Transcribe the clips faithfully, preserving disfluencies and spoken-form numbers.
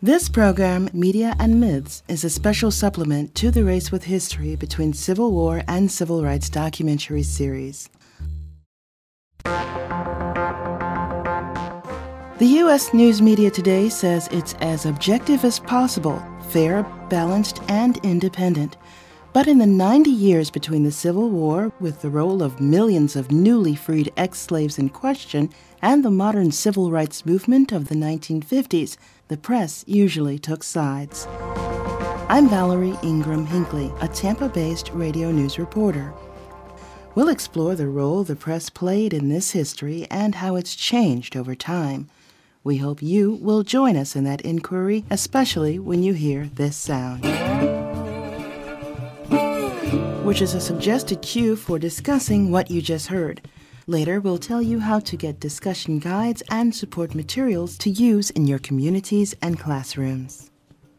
This program, Media and Myths, is a special supplement to the Race with History between Civil War and Civil Rights documentary series. The U S news media today says it's as objective as possible, fair, balanced, and independent. But in the ninety years between the Civil War, with the role of millions of newly freed ex-slaves in question, and the modern civil rights movement of the nineteen fifties, the press usually took sides. I'm Valerie Ingram Hinckley, a Tampa-based radio news reporter. We'll explore the role the press played in this history and how it's changed over time. We hope you will join us in that inquiry, especially when you hear this sound, which is a suggested cue for discussing what you just heard. Later, we'll tell you how to get discussion guides and support materials to use in your communities and classrooms.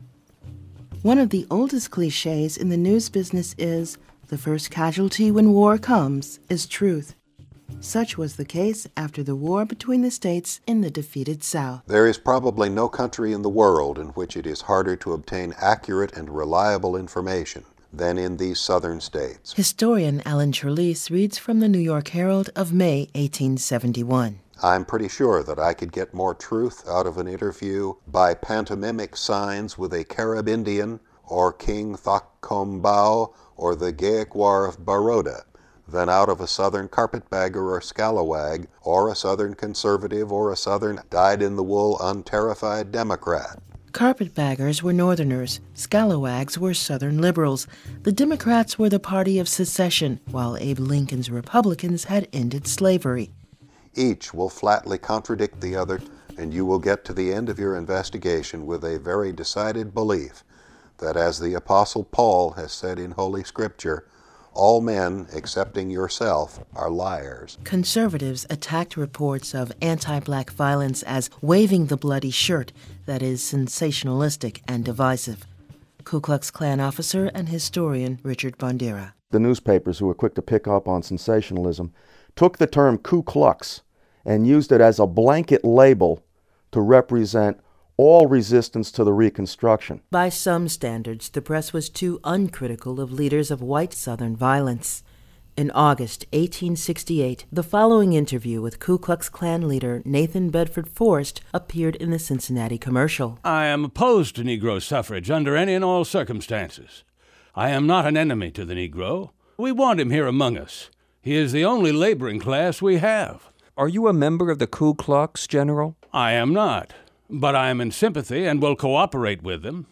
One of the oldest cliches in the news business is, the first casualty when war comes is truth. Such was the case after the war between the states in the defeated South. There is probably no country in the world in which it is harder to obtain accurate and reliable information than in these southern states. Historian Alan Trelease reads from the New York Herald of May eighteen seventy-one. I'm pretty sure that I could get more truth out of an interview by pantomimic signs with a Carib Indian or King Thakombau or the Gaekwar of Baroda than out of a Southern carpetbagger or scalawag or a Southern conservative or a Southern dyed-in-the-wool unterrified Democrat. Carpetbaggers were Northerners, scalawags were Southern liberals. The Democrats were the party of secession, while Abe Lincoln's Republicans had ended slavery. Each will flatly contradict the other, and you will get to the end of your investigation with a very decided belief that, as the Apostle Paul has said in Holy Scripture, all men, excepting yourself, are liars. Conservatives attacked reports of anti-black violence as waving the bloody shirt, that is sensationalistic and divisive. Ku Klux Klan officer and historian Richard Bandera. The newspapers, who were quick to pick up on sensationalism, took the term Ku Klux and used it as a blanket label to represent all resistance to the Reconstruction. By some standards, the press was too uncritical of leaders of white Southern violence. In August eighteen sixty-eight, the following interview with Ku Klux Klan leader Nathan Bedford Forrest appeared in the Cincinnati Commercial. I am opposed to Negro suffrage under any and all circumstances. I am not an enemy to the Negro. We want him here among us. He is the only laboring class we have. Are you a member of the Ku Klux, General? I am not. But I am in sympathy and will cooperate with them.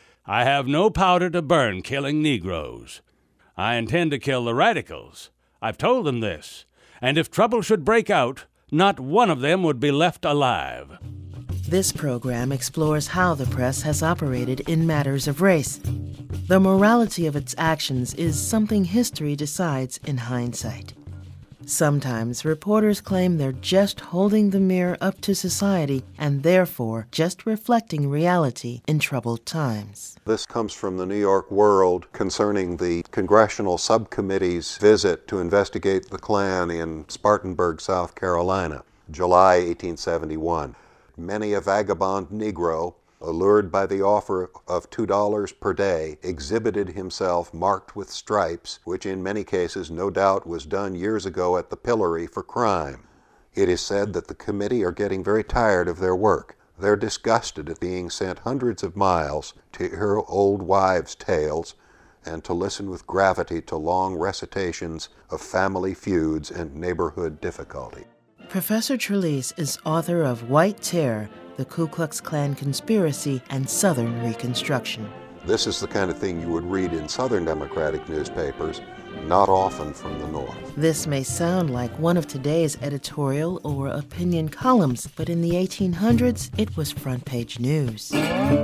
I have no powder to burn killing Negroes. I intend to kill the radicals. I've told them this. And if trouble should break out, not one of them would be left alive. This program explores how the press has operated in matters of race. The morality of its actions is something history decides in hindsight. Sometimes reporters claim they're just holding the mirror up to society and therefore just reflecting reality in troubled times. This comes from the New York World concerning the Congressional Subcommittee's visit to investigate the Klan in Spartanburg, South Carolina, July eighteen seventy-one. Many a vagabond Negro, allured by the offer of two dollars per day, exhibited himself marked with stripes, which in many cases no doubt was done years ago at the pillory for crime. It is said that the committee are getting very tired of their work. They're disgusted at being sent hundreds of miles to hear old wives' tales and to listen with gravity to long recitations of family feuds and neighborhood difficulty. Professor Trelease is author of White Terror, The Ku Klux Klan Conspiracy and Southern Reconstruction. This is the kind of thing you would read in Southern Democratic newspapers, not often from the North. This may sound like one of today's editorial or opinion columns, but in the eighteen hundreds, it was front-page news.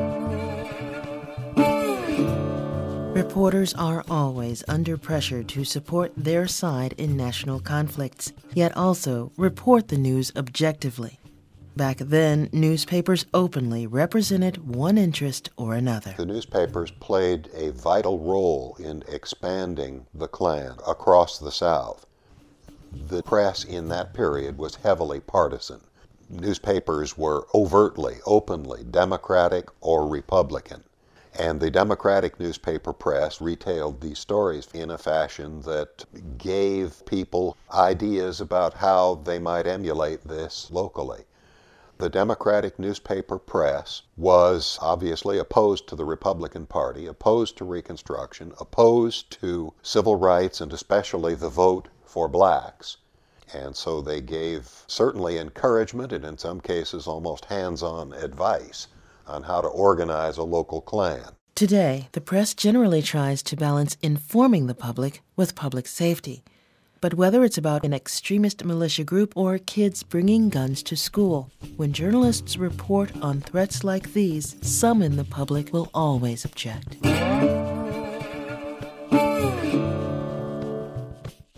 Reporters are always under pressure to support their side in national conflicts, yet also report the news objectively. Back then, newspapers openly represented one interest or another. The newspapers played a vital role in expanding the Klan across the South. The press in that period was heavily partisan. newspapers were overtly, openly Democratic or Republican. And the Democratic newspaper press retailed these stories in a fashion that gave people ideas about how they might emulate this locally. The Democratic newspaper press was obviously opposed to the Republican Party, opposed to Reconstruction, opposed to civil rights, and especially the vote for blacks. And so they gave certainly encouragement and in some cases almost hands-on advice on how to organize a local Klan. Today, the press generally tries to balance informing the public with public safety. But whether it's about an extremist militia group or kids bringing guns to school, when journalists report on threats like these, some in the public will always object.